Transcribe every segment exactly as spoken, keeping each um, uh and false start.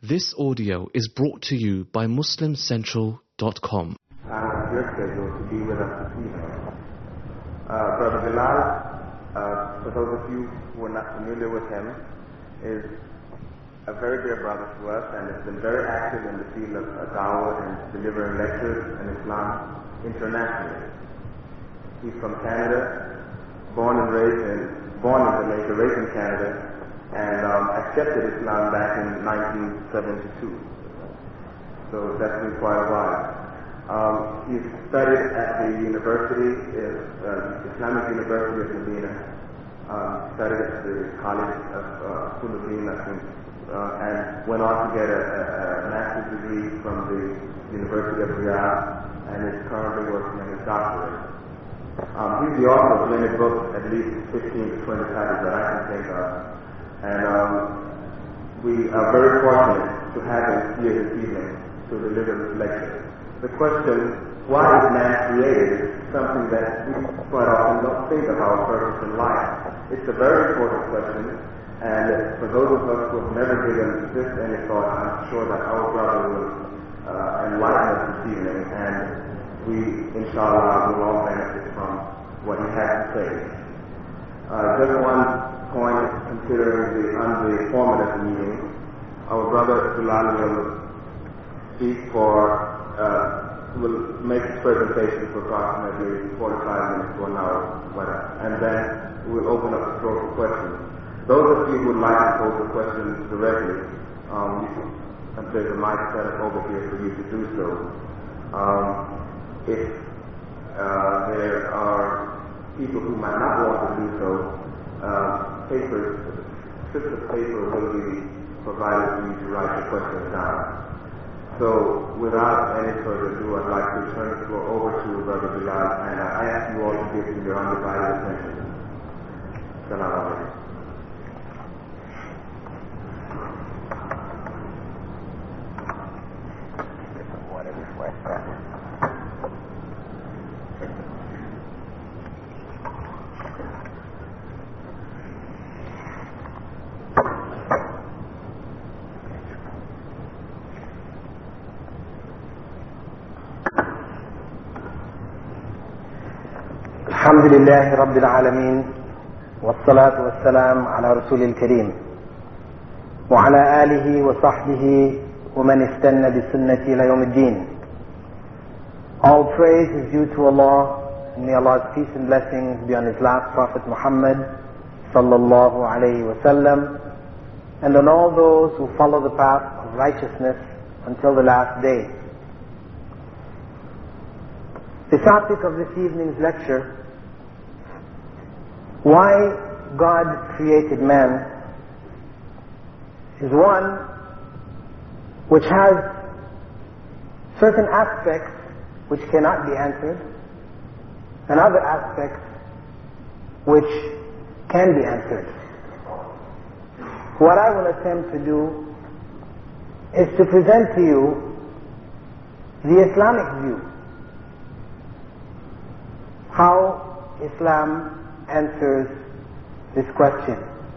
This audio is brought to you by Muslim Central dot com. I'm your schedule to be with us this evening. Uh, Brother Bilal, uh, for those of you who are not familiar with him, is a very dear brother to us and has been very active in the field of uh, da'wah and delivering lectures in Islam internationally. He's from Canada, born and raised in, born in Jamaica, raised in Canada, and um, accepted Islam back in nineteen seventy-two. So that's been quite a while. Um, he's studied at the university, uh, Islamic University of Medina, um, studied at the College of uh, School of Deen, I think, uh, and went on to get a, a, a master's degree from the University of Riyadh, and is currently working on his doctorate. Um, he's the author of many books, at least fifteen to twenty titles that I can think of. And um, we are very fortunate to have him here this evening to deliver this lecture. The question, why is man created, is something that we quite often don't think of our purpose in life. It's a very important question, and for those of us who have never given this any thought, I'm sure that our brother will uh, enlighten us this evening, and we, inshallah, will all benefit from what he has to say. Uh, just one point, considering the under format of the meeting, our brother Bilal will speak for, uh, will make his presentation for approximately forty-five minutes to an hour, and then we'll open up the floor for questions. Those of you who would like to pose a question directly, um, you can, there's a mic set up over here for you to do so. Um, if uh, there are people who might not want to do so, Uh, papers, strips of paper will be provided for you to write your questions down. So, without any further ado, I'd like to turn the floor over to Brother Bilal, and I ask you all to give him your undivided attention. Salam alaikum. الحمد لله رب العالمين والصلاة والسلام على رسول الكريم وعلى آله وصحبه ومن استنى بسنته إلى يوم الدين. All praise is due to Allah, and may Allah's peace and blessings be on His last Prophet Muhammad sallallahu alayhi wa sallam, and on all those who follow the path of righteousness until the last day. The topic of this evening's lecture, why God created man, is one which has certain aspects which cannot be answered, and other aspects which can be answered. What I will attempt to do is to present to you the Islamic view, how Islam answers this question.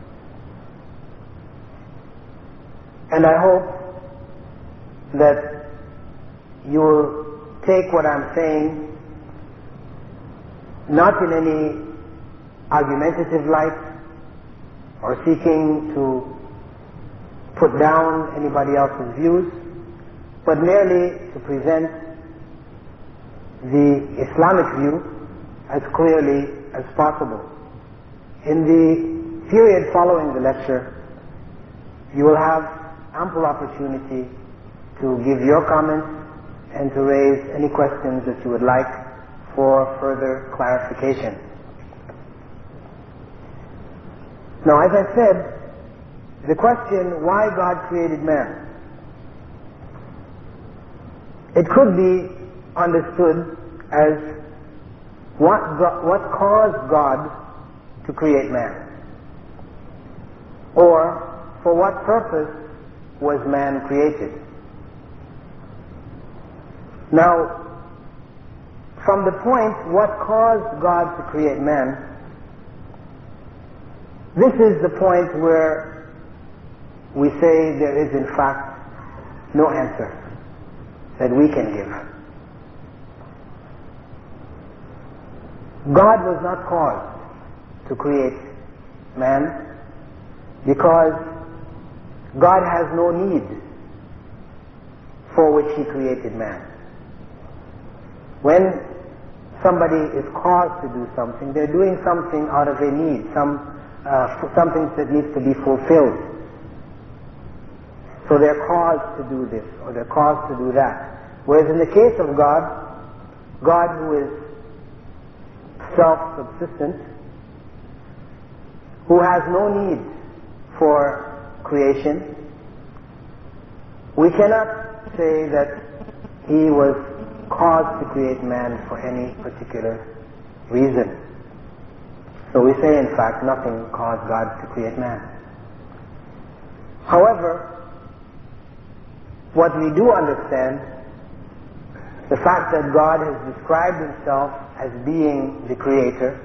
And I hope that you will take what I'm saying not in any argumentative light or seeking to put down anybody else's views, but merely to present the Islamic view as clearly as possible. In the period following the lecture, you will have ample opportunity to give your comments and to raise any questions that you would like for further clarification. Now, as I said, the question, why God created man, it could be understood as what, God, what caused God to create man, or for what purpose was man created. Now, from the point what caused God to create man, this is the point where we say there is in fact no answer that we can give. God was not caused to create man because God has no need for which He created man. When somebody is caused to do something, they're doing something out of a need, some uh, something that needs to be fulfilled. So they're caused to do this, or they're caused to do that. Whereas in the case of God, God who is self-subsistent, who has no need for creation, we cannot say that He was caused to create man for any particular reason. So we say, in fact, nothing caused God to create man. However, what we do understand, the fact that God has described Himself as being the Creator,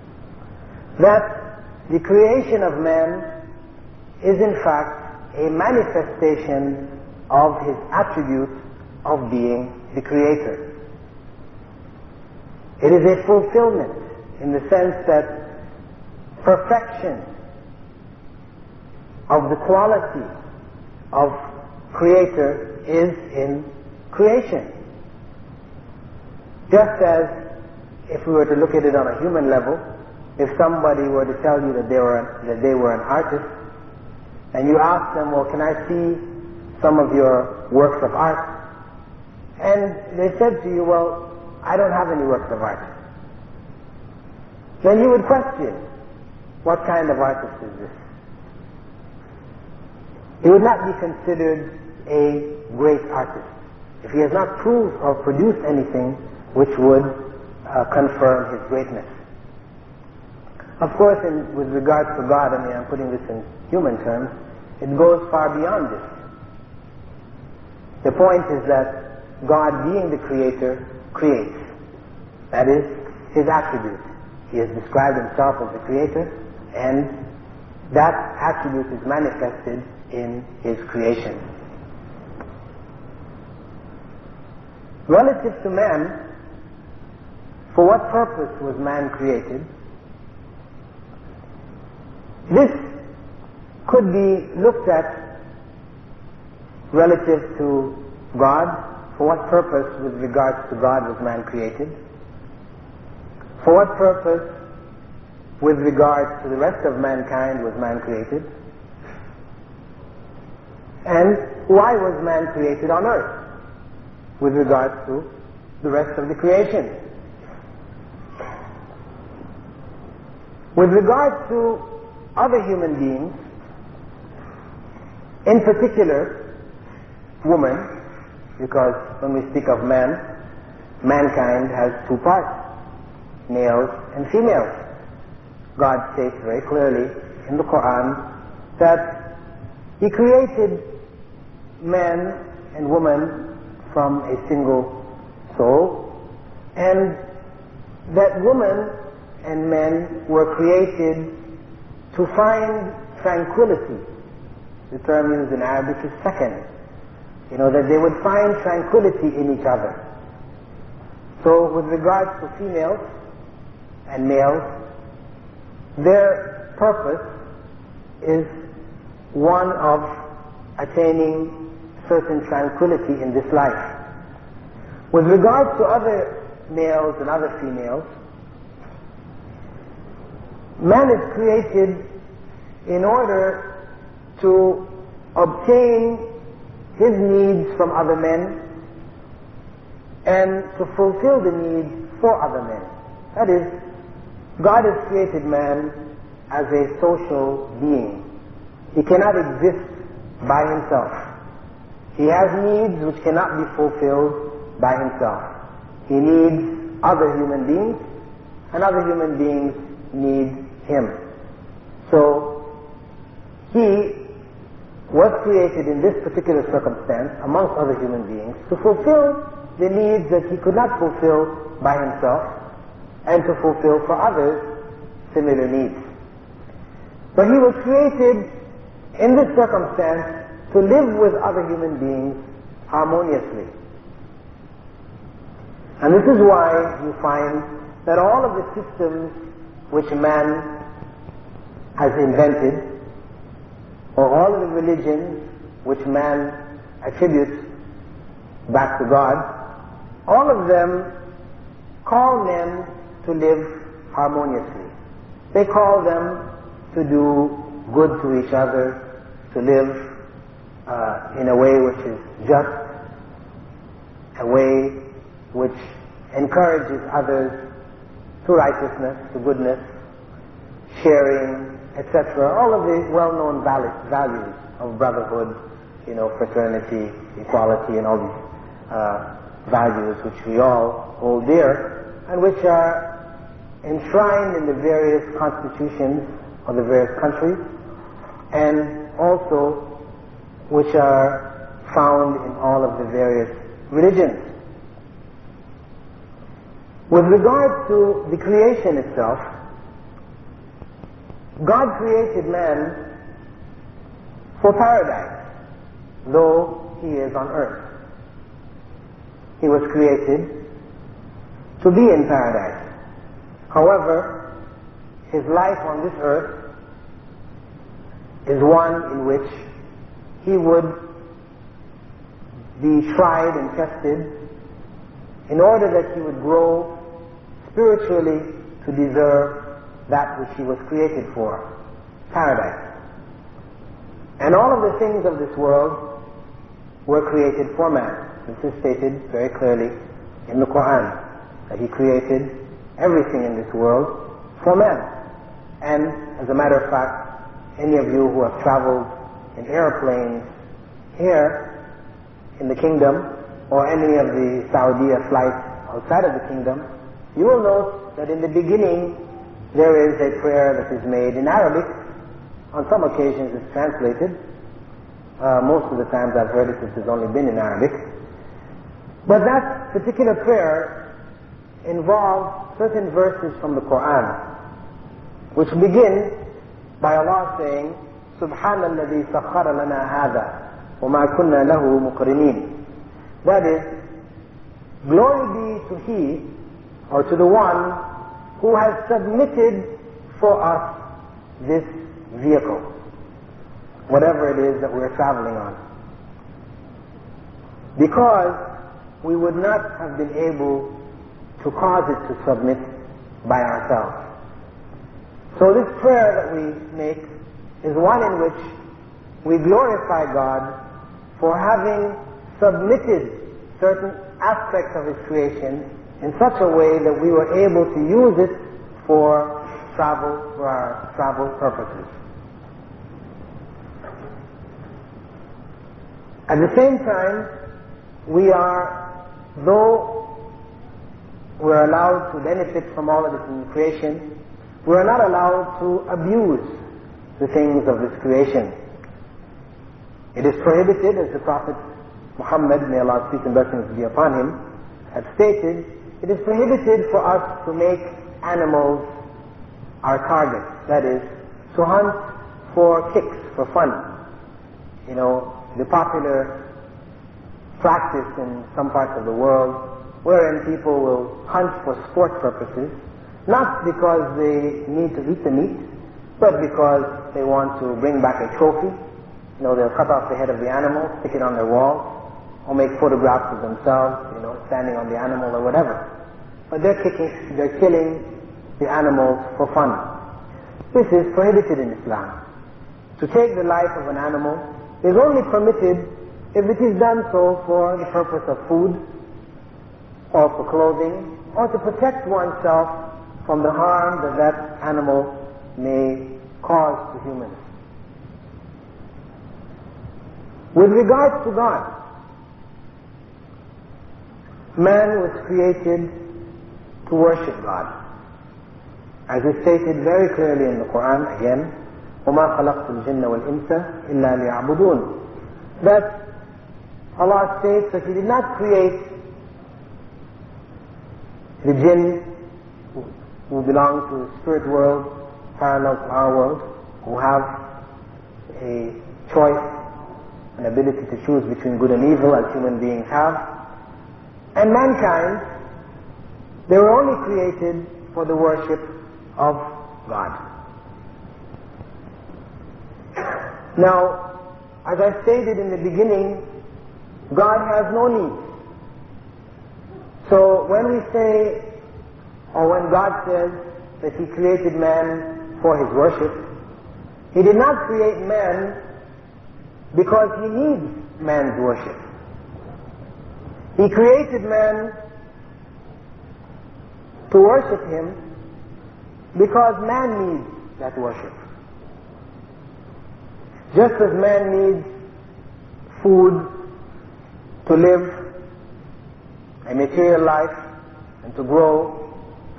that the creation of man is in fact a manifestation of His attribute of being the Creator. It is a fulfillment in the sense that perfection of the quality of Creator is in creation. Just as if we were to look at it on a human level, if somebody were to tell you that they were that they were an artist, and you ask them, well, can I see some of your works of art? And they said to you, well, I don't have any works of art. Then you would question, what kind of artist is this? He would not be considered a great artist if he has not proved or produced anything which would uh, confirm his greatness. Of course, in, with regards to God, I mean, I'm putting this in human terms, it goes far beyond this. The point is that God, being the Creator, creates. That is His attribute. He has described Himself as the Creator, and that attribute is manifested in His creation. Relative to man, for what purpose was man created? This could be looked at relative to God. For what purpose, with regards to God, was man created? For what purpose, with regards to the rest of mankind, was man created? And why was man created on earth, with regards to the rest of the creation? With regards to other human beings, in particular, woman, because when we speak of man, mankind has two parts, males and females. God states very clearly in the Quran that He created man and woman from a single soul, and that woman and men were created to find tranquility. The term used in Arabic is sakan. You know, that they would find tranquility in each other. So with regards to females and males, their purpose is one of attaining certain tranquility in this life. With regards to other males and other females, man is created in order to obtain his needs from other men and to fulfill the needs for other men. That is, God has created man as a social being. He cannot exist by himself. He has needs which cannot be fulfilled by himself. He needs other human beings, and other human beings need him. So, he was created in this particular circumstance, amongst other human beings, to fulfill the needs that he could not fulfill by himself, and to fulfill for others similar needs. But he was created in this circumstance to live with other human beings harmoniously. And this is why you find that all of the systems which man has invented, or all of the religions which man attributes back to God, all of them call men to live harmoniously. They call them to do good to each other, to live uh, in a way which is just, a way which encourages others to righteousness, to goodness, sharing, et cetera. All of the well-known values of brotherhood, you know, fraternity, equality, and all these uh, values which we all hold dear, and which are enshrined in the various constitutions of the various countries, and also which are found in all of the various religions. With regard to the creation itself, God created man for paradise, though he is on earth. He was created to be in paradise. However, his life on this earth is one in which he would be tried and tested in order that he would grow spiritually to deserve that which he was created for, paradise. And all of the things of this world were created for man. This is stated very clearly in the Quran, that he created everything in this world for man. And as a matter of fact, any of you who have traveled in airplanes here in the kingdom, or any of the Saudi flights outside of the kingdom, you will note that in the beginning there is a prayer that is made in Arabic. On some occasions it's translated. Uh, most of the times I've heard it, it has only been in Arabic. But that particular prayer involves certain verses from the Quran, which begin by Allah saying, سبحان الذي سخر لنا هذا وما كنا له مقرنين. That is, glory be to He, or to the One who has submitted for us this vehicle, whatever it is that we're traveling on, because we would not have been able to cause it to submit by ourselves. So this prayer that we make is one in which we glorify God for having submitted certain aspects of His creation in such a way that we were able to use it for travel, for our travel purposes. At the same time, we are, though we're allowed to benefit from all of this in creation, we are not allowed to abuse the things of this creation. It is prohibited, as the Prophet Muhammad, may Allah's peace and blessings be upon him, had stated, it is prohibited for us to make animals our targets. That is, to hunt for kicks, for fun. You know, the popular practice in some parts of the world wherein people will hunt for sport purposes, not because they need to eat the meat, but because they want to bring back a trophy. You know, they'll cut off the head of the animal, stick it on their wall, or make photographs of themselves, you know, standing on the animal or whatever. But they're kicking, they're killing the animals for fun. This is prohibited in Islam. To take the life of an animal is only permitted if it is done so for the purpose of food, or for clothing, or to protect oneself from the harm that that animal may cause to humans. With regards to God, man was created to worship God. As is stated very clearly in the Quran again, وَمَا خَلَقْتُ الْجِنَّ وَالْإِنسَ إِلَّا لِيَعْبُدُونَ. That Allah states that He did not create the jinn who, who belong to the spirit world, parallel to our world, who have a choice an ability to choose between good and evil as human beings have. And mankind, they were only created for the worship of God. Now, as I stated in the beginning, God has no needs. So when we say, or when God says that He created man for His worship, He did not create man because He needs man's worship. He created man to worship Him because man needs that worship. Just as man needs food to live, a material life, and to grow,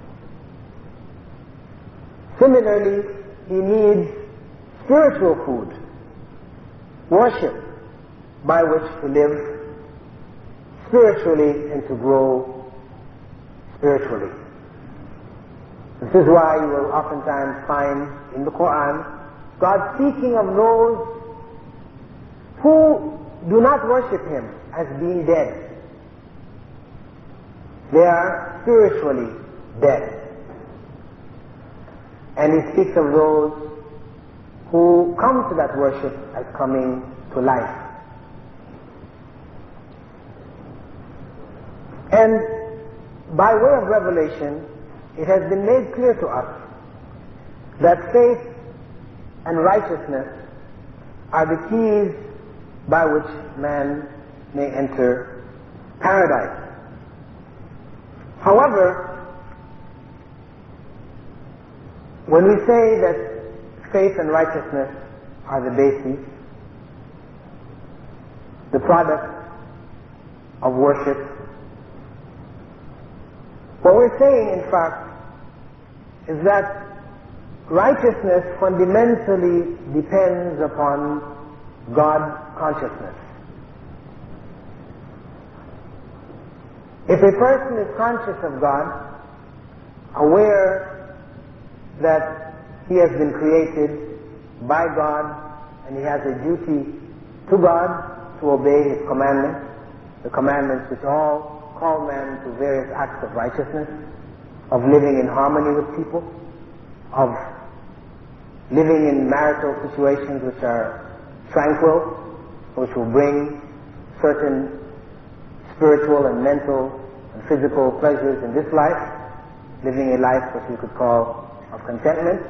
similarly, he needs spiritual food, worship, by which to live spiritually and to grow spiritually. This is why you will oftentimes find in the Quran God speaking of those who do not worship Him as being dead. They are spiritually dead. And He speaks of those who come to that worship as coming to life. And by way of revelation, it has been made clear to us that faith and righteousness are the keys by which man may enter paradise. However, when we say that faith and righteousness are the basis, the product of worship, what we're saying, in fact, is that righteousness fundamentally depends upon God consciousness. If a person is conscious of God, aware that he has been created by God and he has a duty to God to obey His commandments, the commandments which all call man to various acts of righteousness, of living in harmony with people, of living in marital situations which are tranquil, which will bring certain spiritual and mental and physical pleasures in this life, living a life which we could call of contentment.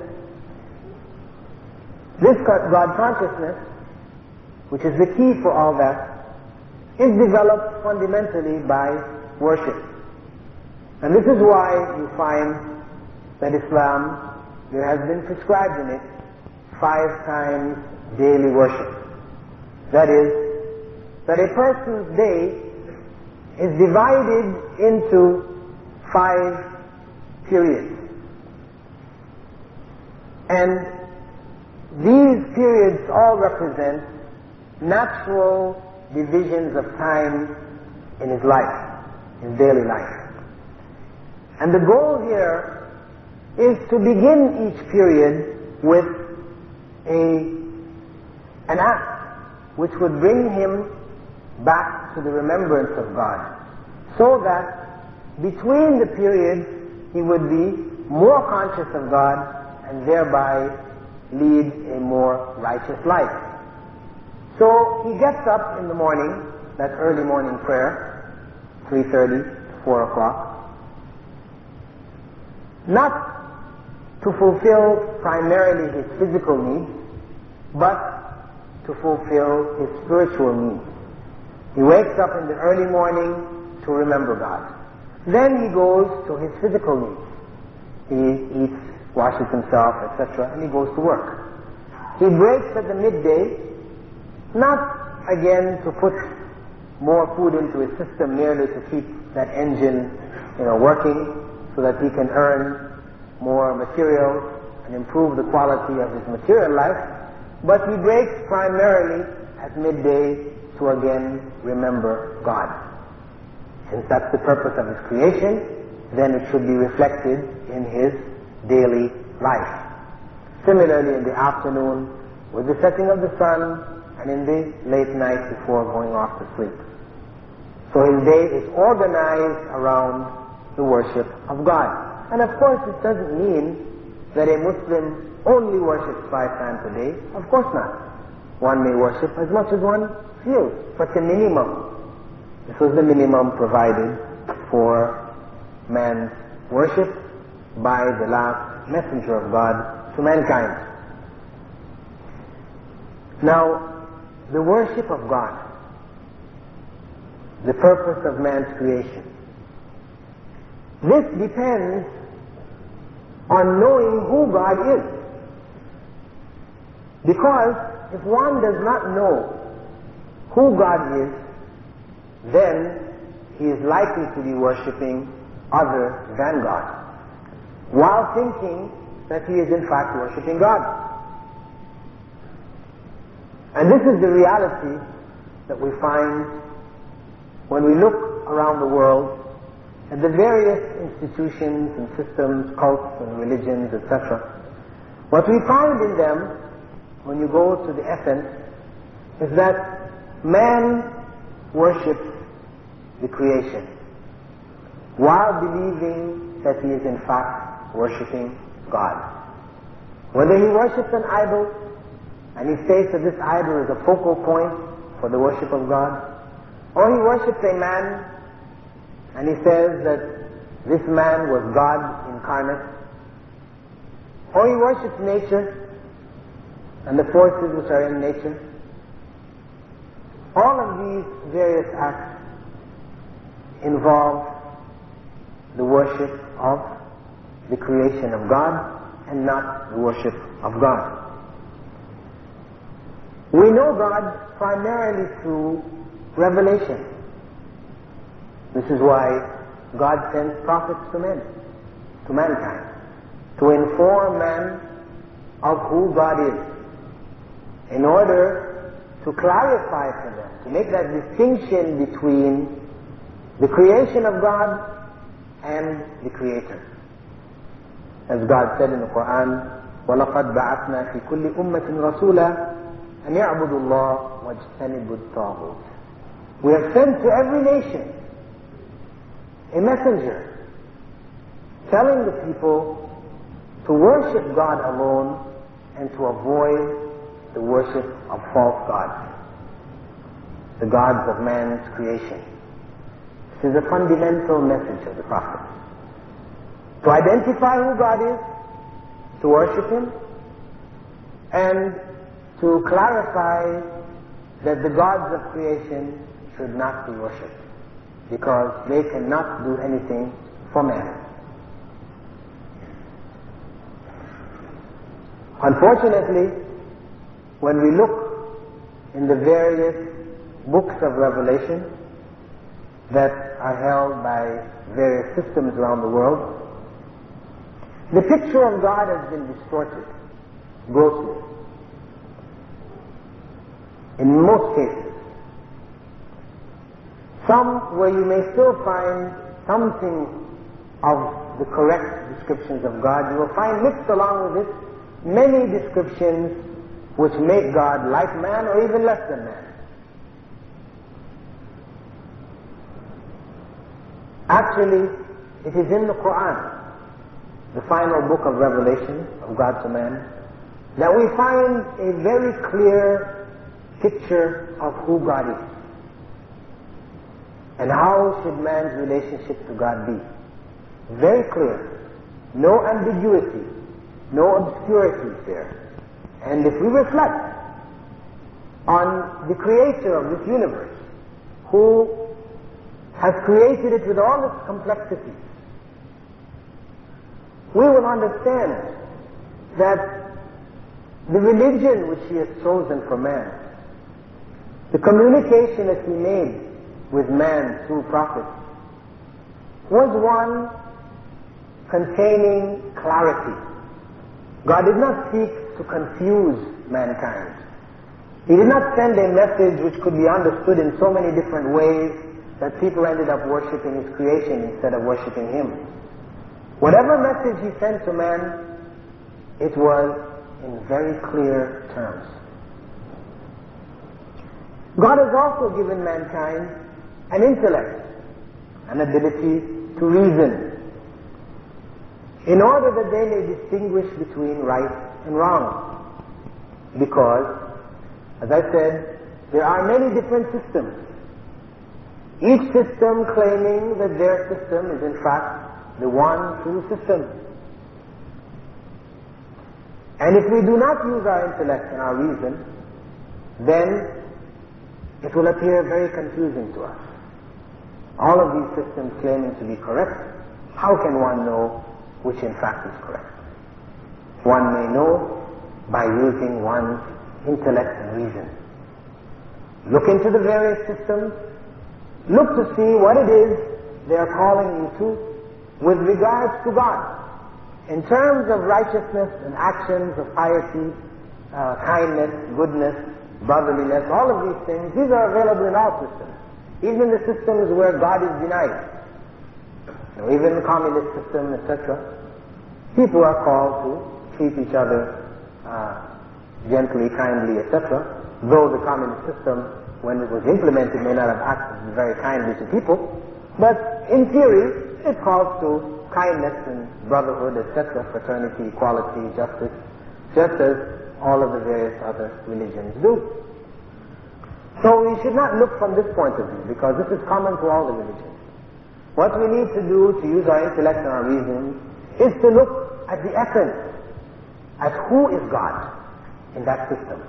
This God consciousness, which is the key for all that, is developed fundamentally by worship. And this is why you find that Islam, there has been prescribed in it five times daily worship. That is, that a person's day is divided into five periods. And these periods all represent natural divisions of time in his life, his daily life. And the goal here is to begin each period with a, an act which would bring him back to the remembrance of God, so that between the periods he would be more conscious of God and thereby lead a more righteous life. So he gets up in the morning, that early morning prayer, three thirty, four o'clock, not to fulfill primarily his physical needs, but to fulfill his spiritual needs. He wakes up in the early morning to remember God. Then he goes to his physical needs. He eats, washes himself, et cetera, and he goes to work. He breaks at the midday, not again to put more food into his system merely to keep that engine, you know, working so that he can earn more material and improve the quality of his material life, but he breaks primarily at midday to again remember God. Since that's the purpose of his creation, then it should be reflected in his daily life. Similarly, in the afternoon, with the setting of the sun and in the late night before going off to sleep. So his day is organized around the worship of God. And of course it doesn't mean that a Muslim only worships five times a day. Of course not. One may worship as much as one feels, but the minimum. This was the minimum provided for man's worship by the last messenger of God to mankind. Now, the worship of God, the purpose of man's creation, this depends on knowing who God is. Because if one does not know who God is, then he is likely to be worshipping other than God, while thinking that he is in fact worshipping God. And this is the reality that we find when we look around the world at the various institutions and systems, cults and religions, et cetera. What we find in them, when you go to the essence, is that man worships the creation while believing that he is in fact worshipping God. Whether he worships an idol and he states that this idol is a focal point for the worship of God, or he worships a man and he says that this man was God incarnate, or he worships nature and the forces which are in nature. All of these various acts involve the worship of the creation of God and not the worship of God. We know God primarily through revelation. This is why God sends prophets to men, to mankind, to inform man of who God is, in order to clarify for them, to make that distinction between the creation of God and the Creator. As God said in the Quran, وَلَقَدْ بَعَثْنَا فِي كُلِّ أُمَّةٍ رَسُولًا أَنْ يَعْبُدُوا اللَّهَ وَاجْتَنِبُوا الطَّاغُوتَ. We have sent to every nation a messenger telling the people to worship God alone and to avoid the worship of false gods, the gods of man's creation. This is a fundamental message of the Prophet. To identify who God is, to worship Him, and to clarify that the gods of creation should not be worshipped, because they cannot do anything for man. Unfortunately, when we look in the various books of Revelation that are held by various systems around the world, the picture of God has been distorted grossly. In most cases. Some where you may still find something of the correct descriptions of God, you will find mixed along with it many descriptions which make God like man or even less than man. Actually, it is in the Quran, the final book of revelation of God to man, that we find a very clear picture of who God is. And how should man's relationship to God be? Very clear. No ambiguity. No obscurities there. And if we reflect on the creator of this universe, who has created it with all its complexities, we will understand that the religion which He has chosen for man, the communication that He made with man through prophets, was one containing clarity. God did not seek to confuse mankind. He did not send a message which could be understood in so many different ways that people ended up worshipping His creation instead of worshipping Him. Whatever message He sent to man, it was in very clear terms. God has also given mankind an intellect, an ability to reason, in order that they may distinguish between right and wrong. Because, as I said, there are many different systems, each system claiming that their system is in fact the one true system. And if we do not use our intellect and our reason, then it will appear very confusing to us. All of these systems claiming to be correct, how can one know which in fact is correct? One may know by using one's intellect and reason. Look into the various systems, look to see what it is they are calling you to with regards to God. In terms of righteousness and actions of piety, uh, kindness, goodness, brotherliness, all of these things, these are available in all systems. Even the systems where God is denied. So even the communist system, et cetera, people are called to treat each other uh, gently, kindly, et cetera. Though the communist system, when it was implemented, may not have acted very kindly to people, but in theory, it calls to kindness and brotherhood, et cetera, fraternity, equality, justice, just as all of the various other religions do. So we should not look from this point of view, because this is common to all the religions. What we need to do to use our intellect and our reason is to look at the essence, at who is God in that system.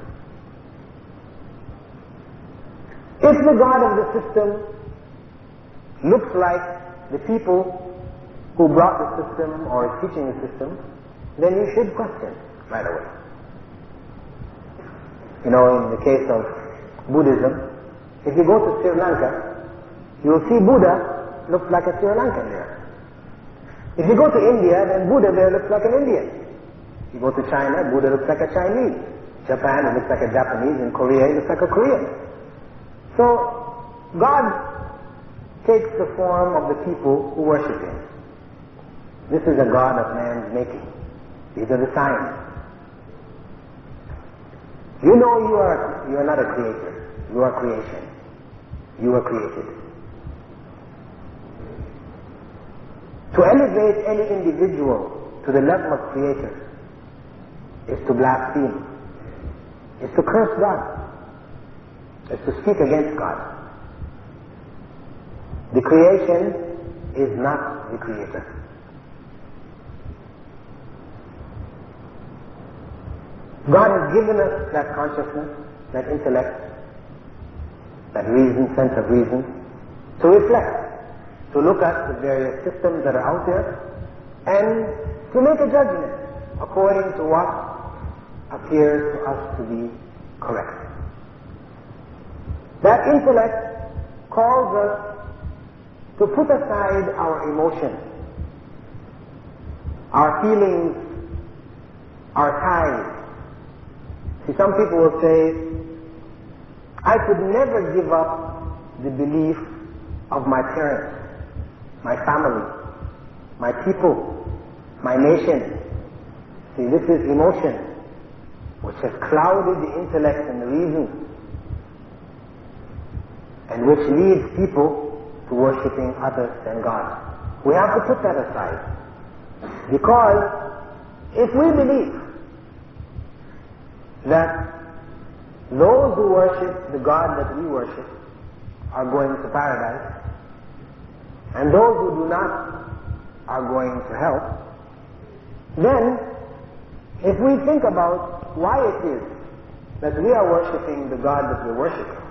If the God of the system looks like the people who brought the system or is teaching the system, then you should question right away. You know, in the case of Buddhism, if you go to Sri Lanka, you will see Buddha looks like a Sri Lankan there. If you go to India, then Buddha there looks like an Indian. You go to China, Buddha looks like a Chinese. Japan, it looks like a Japanese. In Korea, it looks like a Korean. So, God takes the form of the people who worship Him. This is a God of man's making. These are the signs. You know you are, you are not a creator. You are creation. You are created. To elevate any individual to the level of creator is to blaspheme, is to curse God, is to speak against God. The creation is not the creator. God has given us that consciousness, that intellect, that reason, sense of reason, to reflect, to look at the various systems that are out there, and to make a judgment according to what appears to us to be correct. That intellect calls us to put aside our emotions, our feelings, our ties. See, some people will say, I could never give up the belief of my parents, my family, my people, my nation. See, this is emotion, which has clouded the intellect and the reason, and which leads people to worshipping others than God. We have to put that aside. Because if we believe that those who worship the God that we worship are going to paradise, and those who do not are going to hell, then if we think about why it is that we are worshiping the God that we're worshiping,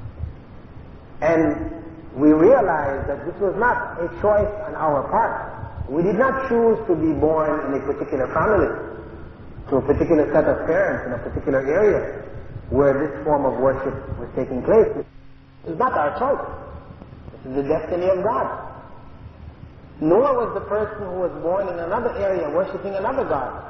and we realize that this was not a choice on our part. We did not choose to be born in a particular family, to a particular set of parents in a particular area where this form of worship was taking place. This is not our choice. This is the destiny of God. Nor was the person who was born in another area worshiping another God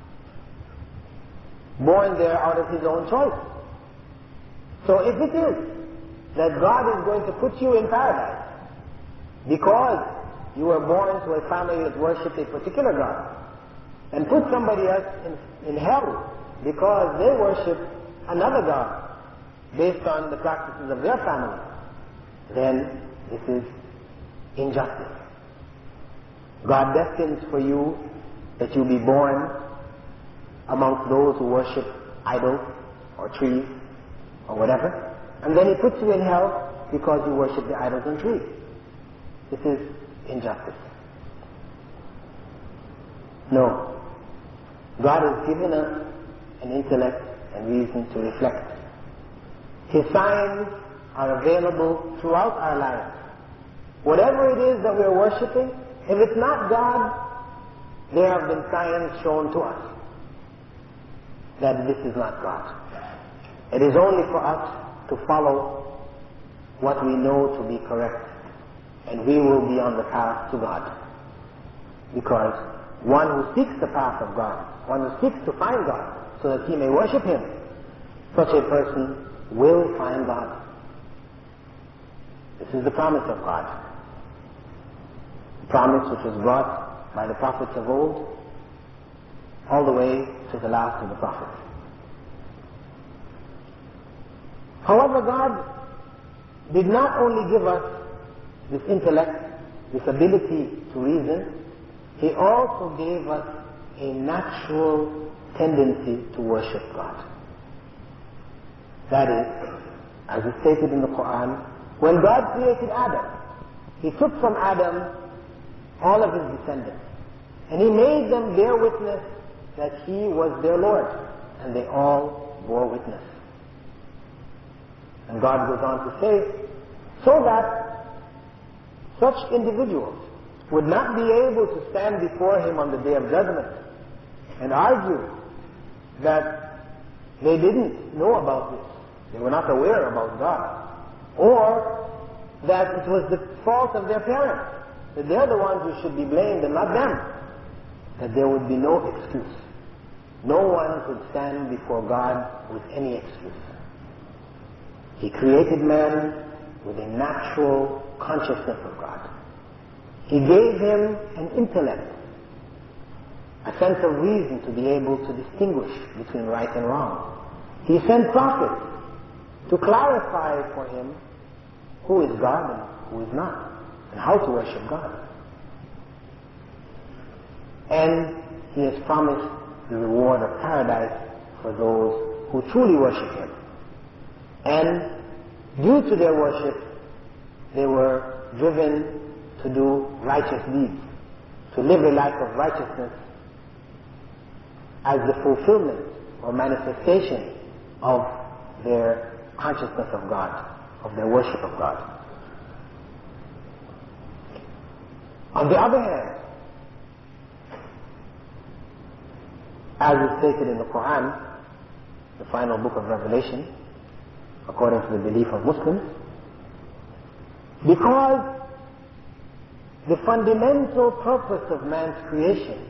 born there out of his own choice. So if it is that God is going to put you in paradise because you were born to a family that worshipped a particular God, and put somebody else in, in hell because they worship another God, based on the practices of their family, then this is injustice. God destines for you that you be born amongst those who worship idols or trees or whatever, and then He puts you in hell because you worship the idols and trees. This is injustice. No. God has given us an intellect and reason to reflect. His signs are available throughout our lives. Whatever it is that we are worshipping, if it's not God, there have been signs shown to us that this is not God. It is only for us to follow what we know to be correct, and we will be on the path to God. Because one who seeks the path of God, one who seeks to find God so that he may worship Him, such a person will find God. This is the promise of God. The promise which was brought by the prophets of old all the way to the last of the prophets. However, God did not only give us this intellect, this ability to reason, He also gave us a natural tendency to worship God. That is, as is stated in the Quran, when God created Adam, He took from Adam all of his descendants, and He made them bear witness that He was their Lord, and they all bore witness. And God goes on to say, so that such individuals would not be able to stand before Him on the Day of Judgment and argue that they didn't know about this, they were not aware about God, or that it was the fault of their parents, that they're the ones who should be blamed and not them, that there would be no excuse. No one could stand before God with any excuse. He created man with a natural consciousness of God. He gave him an intellect, a sense of reason to be able to distinguish between right and wrong. He sent prophets to clarify for him who is God and who is not, and how to worship God. And He has promised the reward of paradise for those who truly worship Him. And due to their worship, they were driven to do righteous deeds, to live a life of righteousness as the fulfillment or manifestation of their consciousness of God, of their worship of God. On the other hand, as is stated in the Quran, the final book of Revelation, according to the belief of Muslims, because the fundamental purpose of man's creation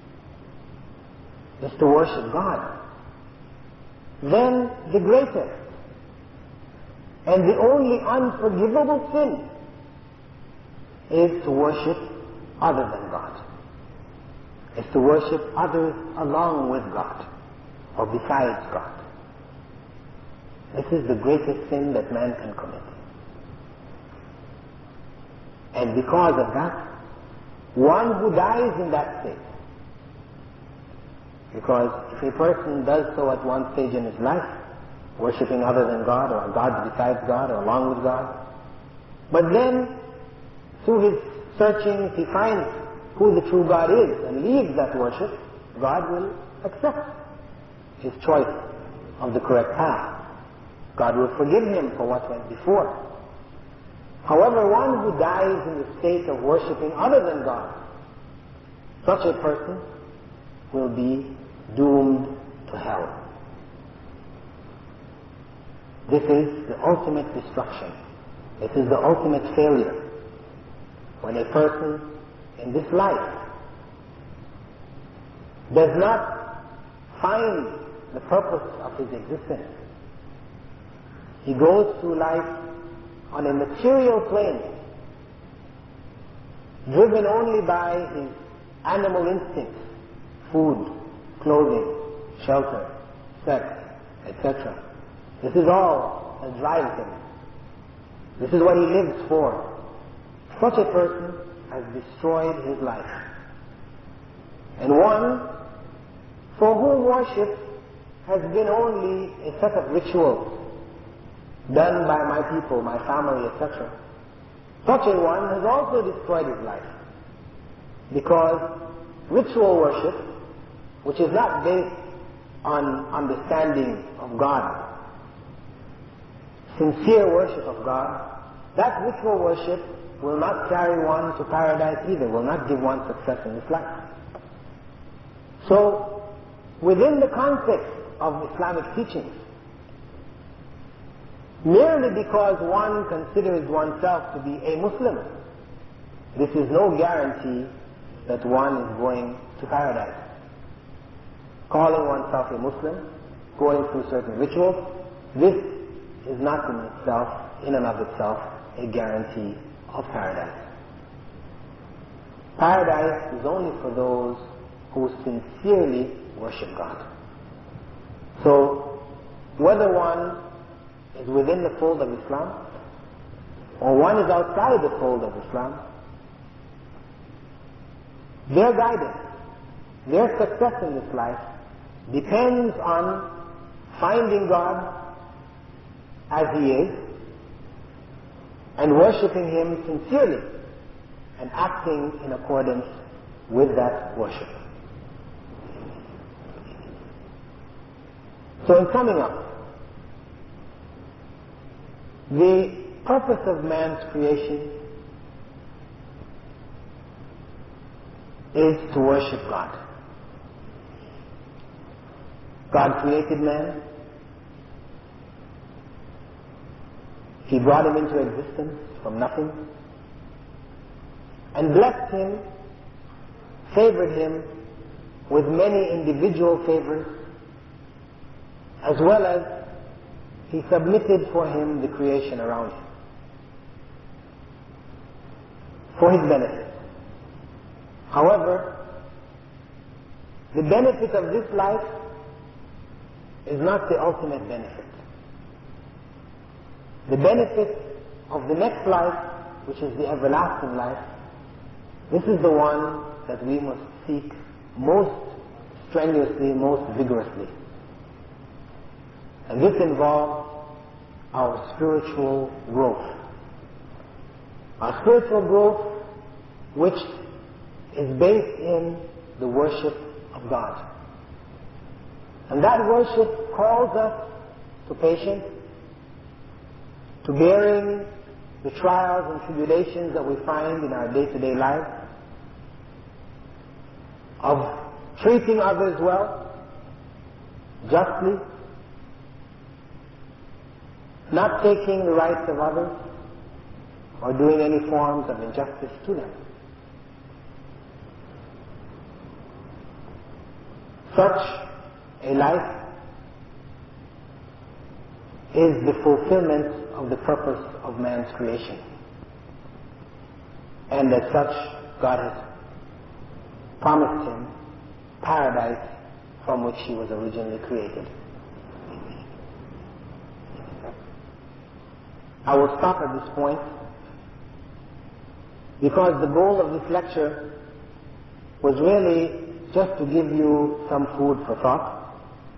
is to worship God, then the greatest and the only unforgivable sin is to worship other than God, is to worship others along with God or besides God. This is the greatest sin that man can commit. And because of that, one who dies in that state, because if a person does so at one stage in his life, worshipping other than God or God besides God or along with God, but then through his searching he finds who the true God is and leaves that worship, God will accept his choice of the correct path. God will forgive him for what went before. However, one who dies in the state of worshipping other than God, such a person will be doomed to hell. This is the ultimate destruction. This is the ultimate failure. When a person in this life does not find the purpose of his existence, he goes through life on a material plane, driven only by his animal instincts, food, clothing, shelter, sex, et cetera. This is all that drives him. This is what he lives for. Such a person has destroyed his life. And one for whom worship has been only a set of rituals done by my people, my family, et cetera. Such a one has also destroyed his life. Because ritual worship, which is not based on understanding of God, sincere worship of God, that ritual worship will not carry one to paradise either, will not give one success in this life. So, within the context of Islamic teachings, merely because one considers oneself to be a Muslim, this is no guarantee that one is going to paradise. Calling oneself a Muslim, going through certain rituals, this is not in itself, in and of itself, a guarantee of paradise. Paradise is only for those who sincerely worship God. So, whether one is within the fold of Islam, or one is outside the fold of Islam, their guidance, their success in this life depends on finding God as He is and worshipping Him sincerely and acting in accordance with that worship. So in summing up, the purpose of man's creation is to worship God. God created man. He brought him into existence from nothing and blessed him, favored him with many individual favors, as well as He submitted for him the creation around him for his benefit. However, the benefit of this life is not the ultimate benefit. The benefit of the next life, which is the everlasting life, this is the one that we must seek most strenuously, most vigorously. And this involves our spiritual growth. Our spiritual growth, which is based in the worship of God. And that worship calls us to patience, to bearing the trials and tribulations that we find in our day-to-day life, of treating others well, justly, not taking the rights of others, or doing any forms of injustice to them. Such a life is the fulfillment of the purpose of man's creation. And as such, God has promised him paradise from which he was originally created. I will stop at this point because the goal of this lecture was really just to give you some food for thought,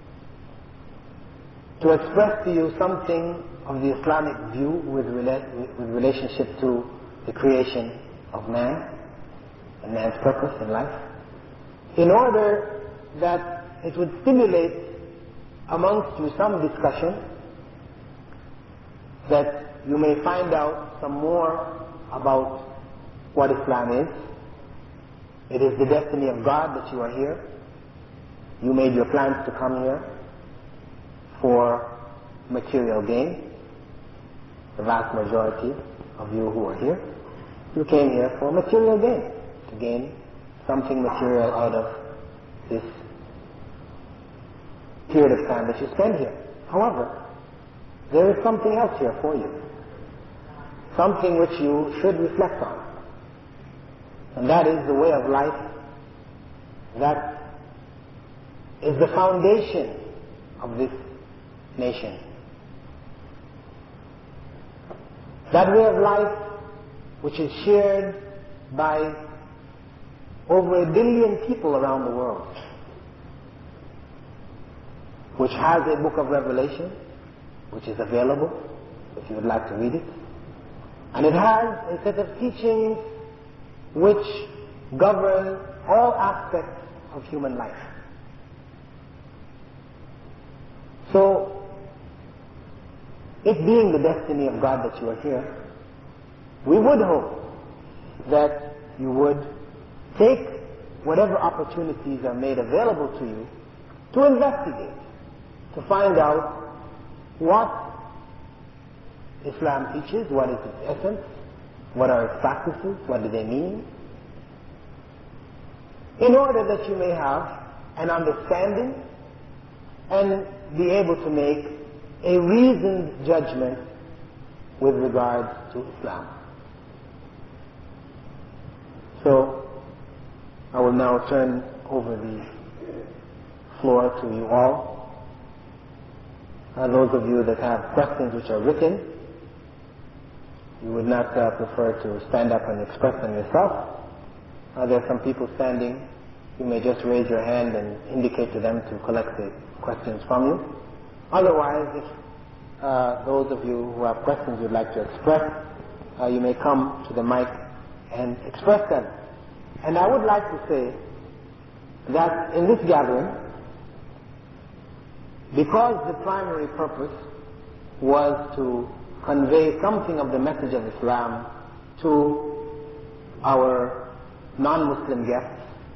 to express to you something of the Islamic view with, rela- with relationship to the creation of man and man's purpose in life, in order that it would stimulate amongst you some discussion, that you may find out some more about what Islam is. It is the destiny of God that you are here. You made your plans to come here for material gain. The vast majority of you who are here, you came here for material gain, to gain something material out of this period of time that you spend here. However, there is something else here for you, something which you should reflect on. And that is the way of life that is the foundation of this nation. That way of life which is shared by over a billion people around the world, which has a book of Revelation, which is available if you would like to read it. And it has a set of teachings which govern all aspects of human life. So, it being the destiny of God that you are here, we would hope that you would take whatever opportunities are made available to you to investigate, to find out what Islam teaches, what is its essence, what are its practices, what do they mean, in order that you may have an understanding and be able to make a reasoned judgment with regard to Islam. So, I will now turn over the floor to you all. Uh, those of you that have questions which are written, you would not uh, prefer to stand up and express them yourself. Uh, there are some people standing. You may just raise your hand and indicate to them to collect the questions from you. Otherwise, if uh, those of you who have questions you'd like to express, uh, you may come to the mic and express them. And I would like to say that in this gathering, because the primary purpose was to convey something of the message of Islam to our non-Muslim guests,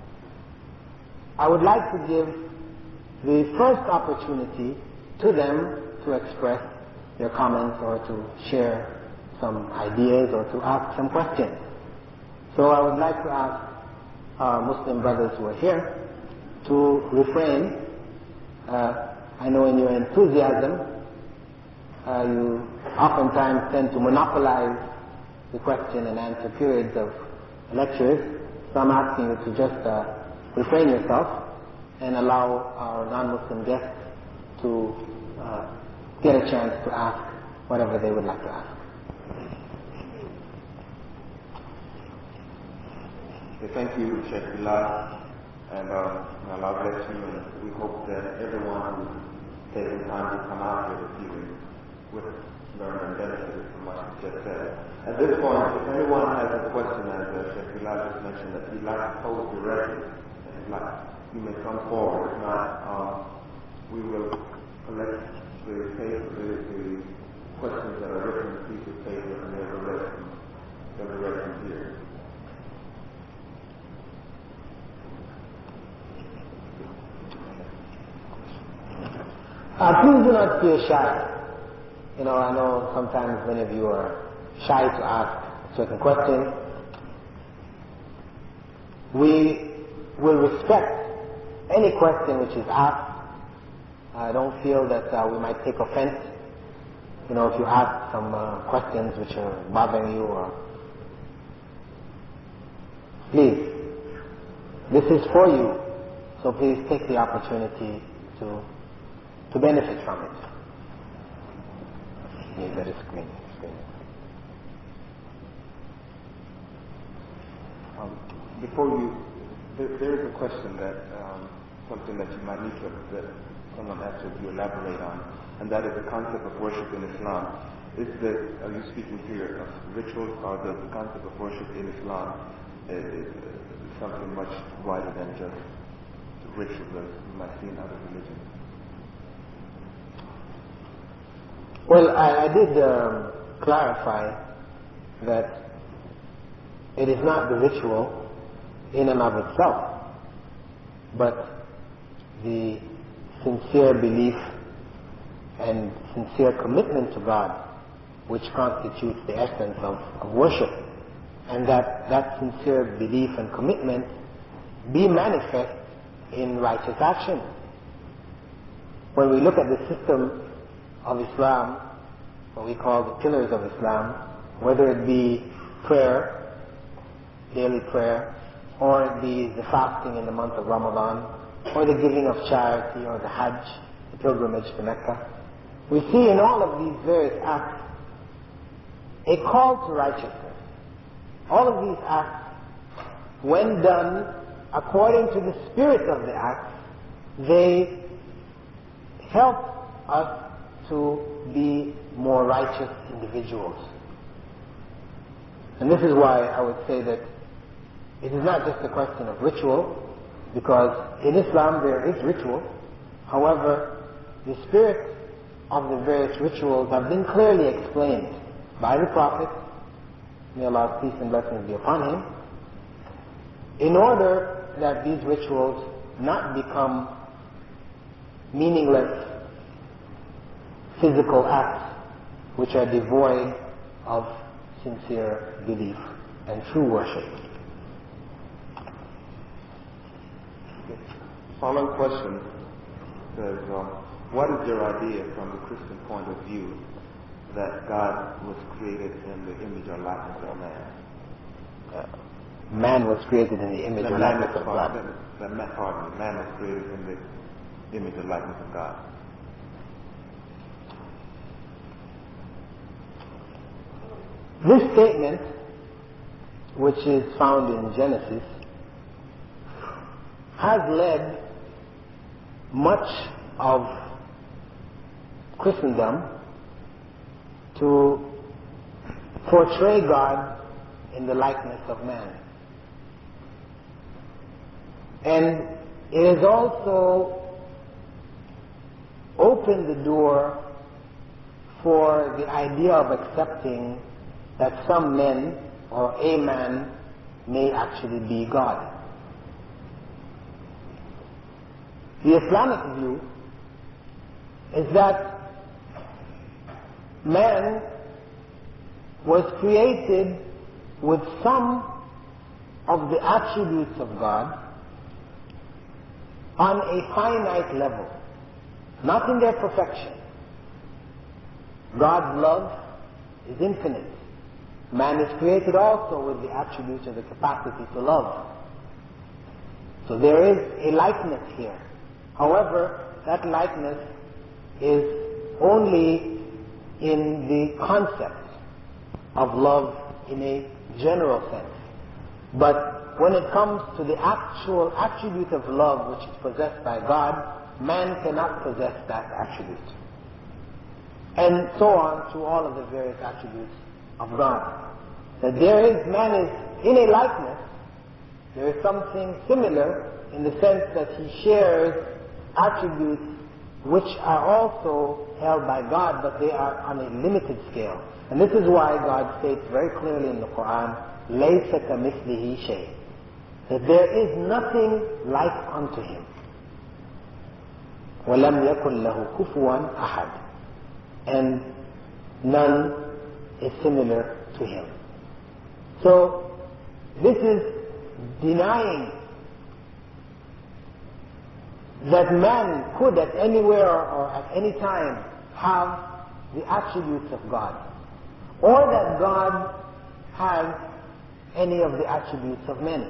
I would like to give the first opportunity to them to express their comments or to share some ideas or to ask some questions. So I would like to ask our Muslim brothers who are here to refrain. Uh, I know in your enthusiasm, uh, you oftentimes tend to monopolize the question and answer periods of lectures. So I'm asking you to just uh, refrain yourself and allow our non-Muslim guests to uh, get a chance to ask whatever they would like to ask. Okay, thank you, Sheikh Bilal, and uh, Allah bless you, and we hope that everyone who's taken time to come out here this evening would learn and benefit from what you just said. At this point, if anyone has a question, as uh, Sheikh Bilal just mentioned, that he'd like to pose directly, and he'd like, you may come forward. If not, um, we will collect the, paper, the, the questions that are written on a piece of paper, and they'll be read from, they'll be read from here. Uh, please do not feel shy. You know, I know sometimes many of you are shy to ask certain questions. We will respect any question which is asked. I don't feel that uh, we might take offense, you know, if you ask some uh, questions which are bothering you, or please, this is for you, so please take the opportunity to to benefit from it. Need that screen. screen. Um, before you, there, there is a question that um, something that you might need to that someone has to elaborate on, and that is the concept of worship in Islam. Is that are you speaking here of rituals, or the concept of worship in Islam is, is something much wider than just the rituals that you might see in other religions? Well, I, I did um, clarify that it is not the ritual in and of itself, but the sincere belief and sincere commitment to God which constitutes the essence of, of worship, and that that sincere belief and commitment be manifest in righteous action. When we look at the system of Islam, what we call the pillars of Islam, whether it be prayer, daily prayer, or it be the fasting in the month of Ramadan, or the giving of charity, or the Hajj, the pilgrimage to Mecca, we see in all of these various acts a call to righteousness. All of these acts, when done according to the spirit of the acts, they help us to be more righteous individuals. And this is why I would say that it is not just a question of ritual, because in Islam there is ritual. However, the spirit of the various rituals have been clearly explained by the Prophet, may Allah's peace and blessings be upon him, in order that these rituals not become meaningless physical acts which are devoid of sincere belief and true worship. Following question says, um, what is your idea from the Christian point of view that God was created in the image or likeness of man? Uh, man was created in the image that or man likeness of God. That, that man, pardon me, man was created in the image or likeness of God. This statement, which is found in Genesis, has led much of Christendom to portray God in the likeness of man. And it has also opened the door for the idea of accepting that some men or a man may actually be God. The Islamic view is that man was created with some of the attributes of God on a finite level, not in their perfection. God's love is infinite. Man is created also with the attributes of the capacity to love. So there is a likeness here. However, that likeness is only in the concept of love in a general sense. But when it comes to the actual attribute of love which is possessed by God, man cannot possess that attribute. And so on through all of the various attributes of God. That there is, man is in a likeness, there is something similar in the sense that he shares attributes which are also held by God, but they are on a limited scale. And this is why God states very clearly in the Quran, لَيْسَ كَمِثْلِهِ شَيْءٍ, that there is nothing like unto him. وَلَمْ يَكُنْ لَهُ كُفُوًا أَحَدٍ, and none is similar to him. So this is denying that man could at anywhere or at any time have the attributes of God, or that God has any of the attributes of men.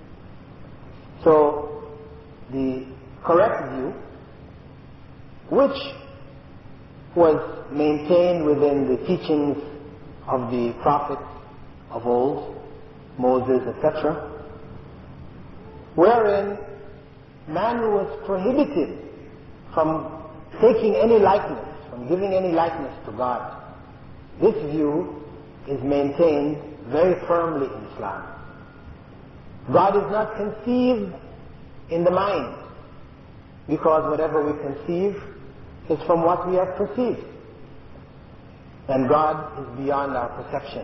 So the correct view, which was maintained within the teachings of the prophets of old, Moses, et cetera, wherein man was prohibited from taking any likeness, from giving any likeness to God. This view is maintained very firmly in Islam. God is not conceived in the mind, because whatever we conceive is from what we have perceived. And God is beyond our perception.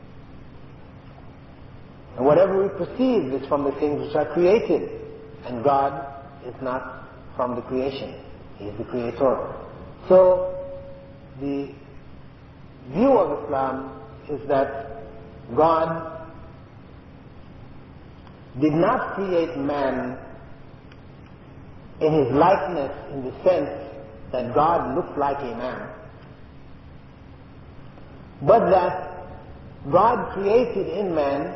And whatever we perceive is from the things which are created. And God is not from the creation. He is the creator. So, the view of Islam is that God did not create man in his likeness in the sense that God looks like a man, but that God created in man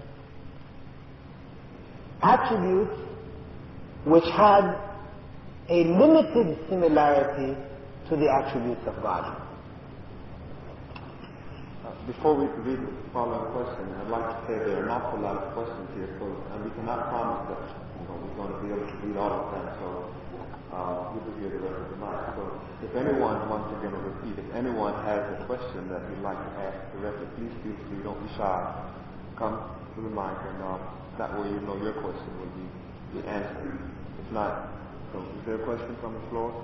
attributes which had a limited similarity to the attributes of God. before we read the following question, I'd like to say there are an awful lot of questions here, so and we cannot promise that you know, we're going to be able to read all of them. So uh, we'll be here the rest of the night. So if anyone, once again, to repeat, if anyone has a question that you'd like to ask directly, please feel free. Don't be shy. Come to the mic, and uh, that way you know your question will be, be answered. If not, so is there a question from the floor?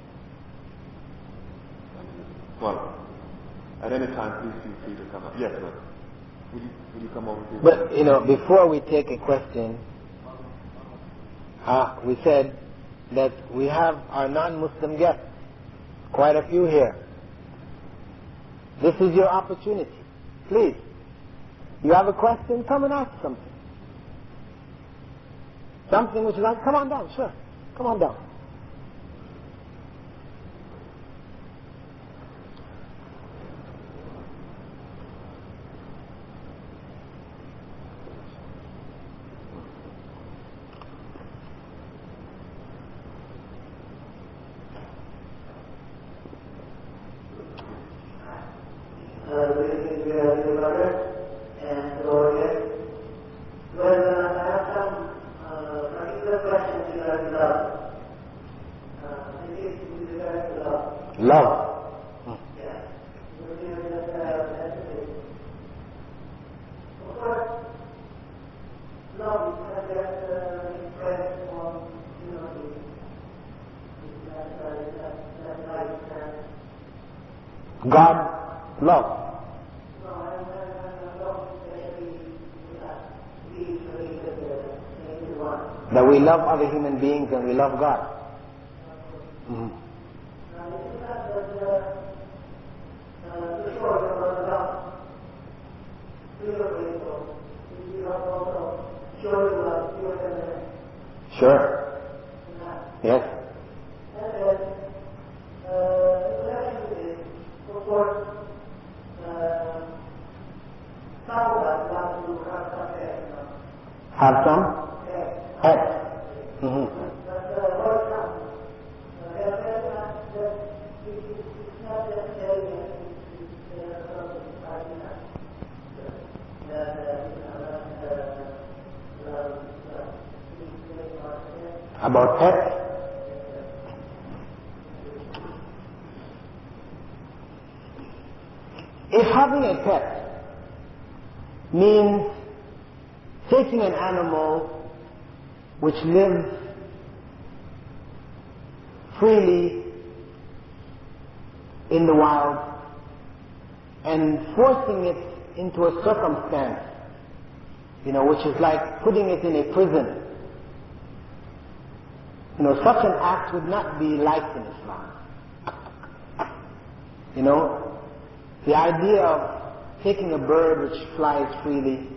Well, at any time, please feel free to come up. Yes, sir. Will you, will you come over here? But, you know, before we take a question, uh, we said that we have our non-Muslim guests, quite a few here. This is your opportunity. Please. You have a question? Come and ask something. Something which is like, come on down, sure. Come on down. God, love. That we love other human beings and we love God. Mm-hmm. Sure. Yes. Have some? Pets. Mm-hmm. About pets? If having a pet means taking an animal which lives freely in the wild and forcing it into a circumstance, you know, which is like putting it in a prison. You know, such an act would not be liked in Islam. You know, the idea of taking a bird which flies freely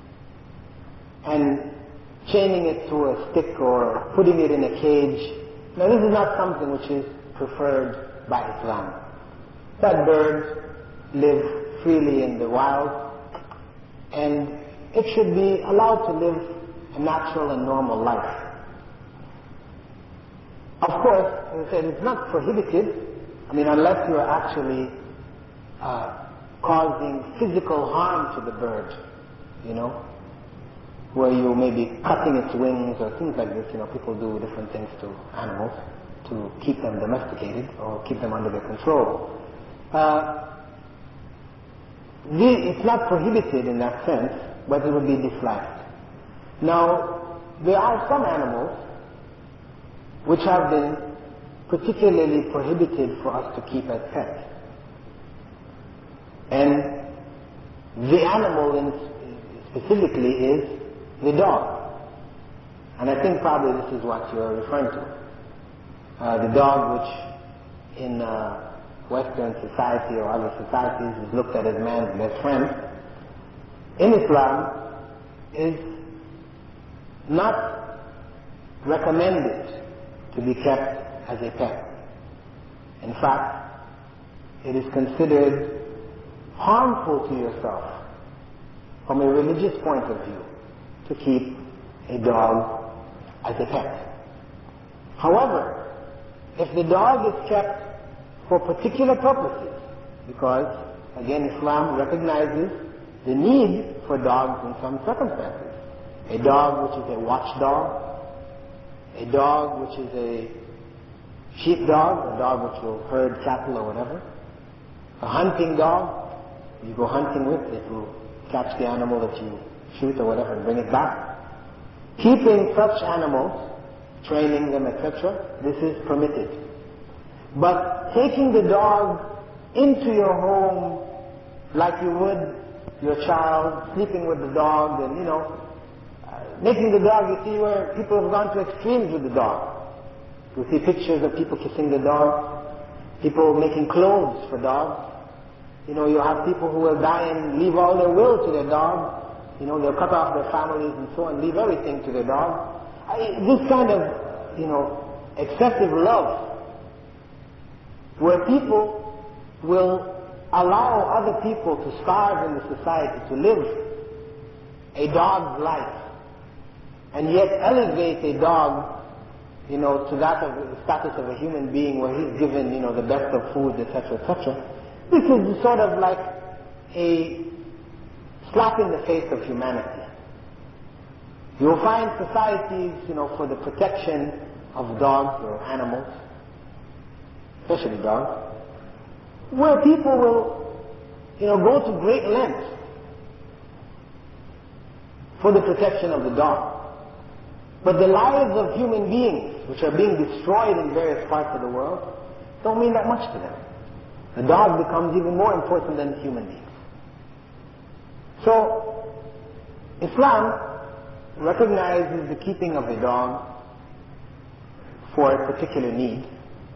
and chaining it to a stick or putting it in a cage. Now this is not something which is preferred by Islam. That bird lives freely in the wild and it should be allowed to live a natural and normal life. Of course, as I said, it's not prohibited, I mean unless you are actually uh, causing physical harm to the bird, you know, where you may be cutting its wings or things like this. You know, people do different things to animals to keep them domesticated or keep them under their control. Uh, the, it's not prohibited in that sense, but it would be disliked. Now, there are some animals which have been particularly prohibited for us to keep as pets. And the animal in, specifically is the dog. And I think probably this is what you're referring to. Uh, the dog which in uh, Western society or other societies is looked at as man's best friend, in Islam is not recommended to be kept as a pet. In fact, it is considered harmful to yourself from a religious point of view to keep a dog as a pet. However, if the dog is kept for particular purposes, because again, Islam recognizes the need for dogs in some circumstances. A dog which is a watchdog, a dog which is a sheepdog, a dog which will herd cattle or whatever, a hunting dog, you go hunting with, it will catch the animal that you shoot or whatever and bring it back. Keeping such animals, training them, et cetera, this is permitted. But taking the dog into your home like you would your child, sleeping with the dog, and you know, uh, making the dog, you see where people have gone to extremes with the dog. You see pictures of people kissing the dog, people making clothes for dogs. You know, you have people who will die and leave all their will to their dog. You know, they'll cut off their families and so on, leave everything to their dog. I, this kind of, you know, excessive love, where people will allow other people to starve in the society, to live a dog's life, and yet elevate a dog, you know, to that of the status of a human being, where he's given, you know, the best of food, et cetera, et cetera. This is sort of like a slap in the face of humanity. You will find societies, you know, for the protection of dogs or animals, especially dogs, where people will, you know, go to great lengths for the protection of the dog. But the lives of human beings, which are being destroyed in various parts of the world, don't mean that much to them. The dog becomes even more important than the human beings. So, Islam recognizes the keeping of a dog for a particular need,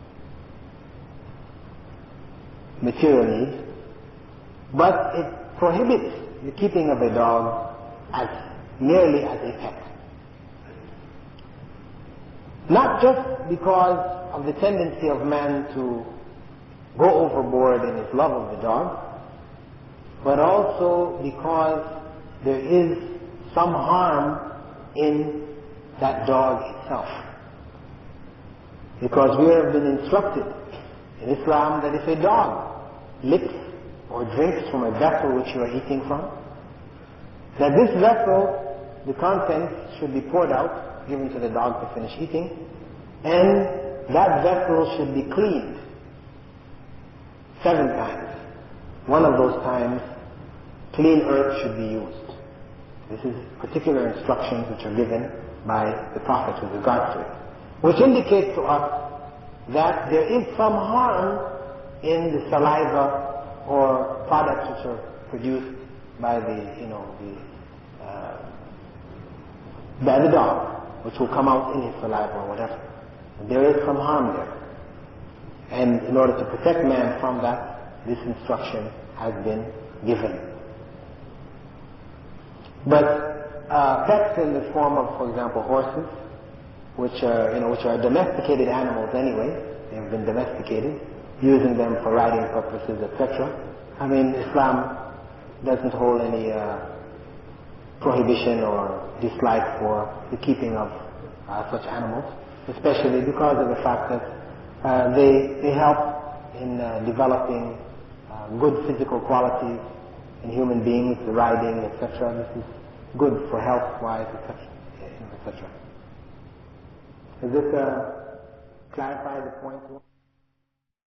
material need, but it prohibits the keeping of a dog as merely as a pet. Not just because of the tendency of man to go overboard in his love of the dog, but also because there is some harm in that dog itself. Because we have been instructed in Islam that if a dog licks or drinks from a vessel which you are eating from, that this vessel, the contents should be poured out, given to the dog to finish eating, and that vessel should be cleaned seven times. One of those times, clean earth should be used. This is particular instructions which are given by the Prophet with regard to it, which indicates to us that there is some harm in the saliva or products which are produced by the, you know, the, uh, by the dog, which will come out in his saliva or whatever. There is some harm there. And in order to protect man from that, this instruction has been given. But uh, pets in the form of, for example, horses, which are, you know, which are domesticated animals anyway, they have been domesticated, using them for riding purposes, et cetera. I mean, Islam doesn't hold any uh, prohibition or dislike for the keeping of uh, such animals, especially because of the fact that uh, they they help in uh, developing uh, good physical qualities in human beings, the riding, et cetera. This is good for health-wise, et cetera, et cetera. Does this uh, clarify the point?